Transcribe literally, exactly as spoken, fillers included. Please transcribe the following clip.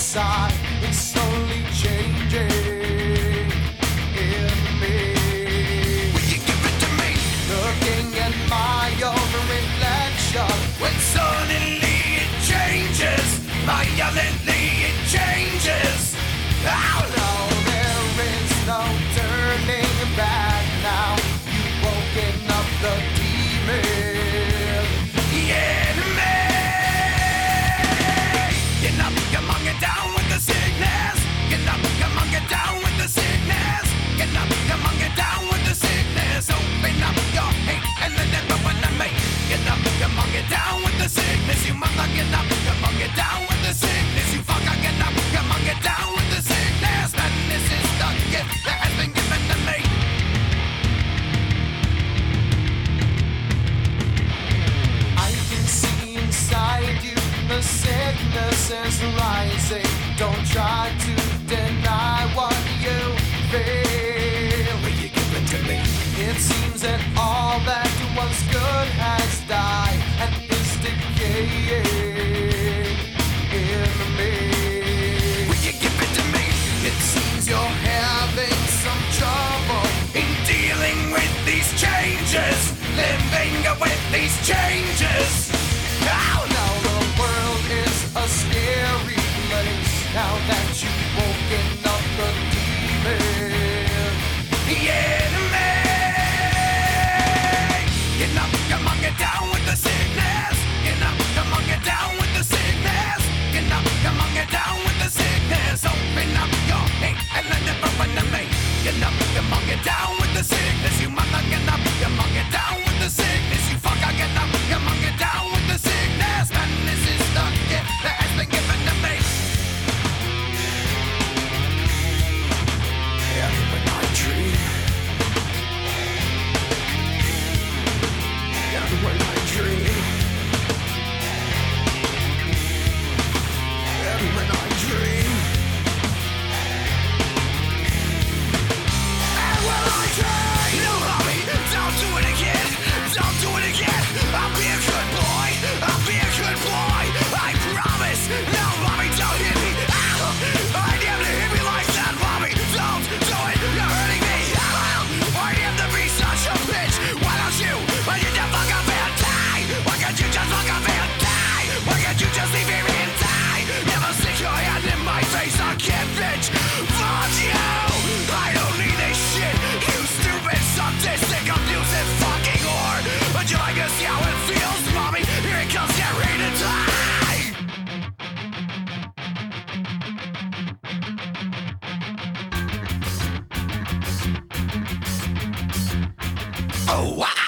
inside is slowly changing in me. Will you give it to me? Looking at my own reflection, When suddenly it changes, violently it changes. Oh no! now there is no turning back. Now you've woken up the demon. Yeah, me! Get up, come on, get down with the sickness. Get up, come on, get down with the sickness. Get up, come on, get down with the sickness. Open up your hate and let it open to me. Get up, come on, get down with the sickness. You mother, get up, come on, get down with the sickness. You fucker, get up, come on, get down with the sickness. And this is the gift that has been given to me. I can see inside you the sickness is rising. Don't try to deny what you feel. Will you give it to me? It seems that all that was good has died and is decaying in me. Will you give it to me? It seems you're having some trouble. In dealing with these changes, living with these changes. Oh no! Now the world is a scary place. Now that you've woken up the demon. Yeah, me! Get up, come on, get down with the sickness. Get up, come on, get down with the sickness. Get up, come on, get down with the sickness. Open up your hate and let it open to me. Get up, come on, get down with the sickness. You mother, get up, come on, get down with the sickness. You fucker, get up, come on, get down with the sickness. And this is the gift that has been given to me. Yeah, when I dream. Yeah, when I dream. Yeah, when I dream. And when I dream. No, mommy, don't do it again. Don't do it again. I'll be a good boy. I'll be a good boy. I promise. No, mommy, don't hit me. Ow! I damn to hit me like that, mommy. Don't do it. You're hurting me. Ow! I am to be such a bitch. Why don't you? Why you just fuck up and die? Why can't you just fuck up and die? Why can't you just leave me and die? Never stick your hand in my face. I can't bitch. Fuck you. I don't need this shit. You stupid, sadistic, abusive fucking whore. Would you like to see how it feels, mommy? Here it comes, get ready to die. Oh, wow.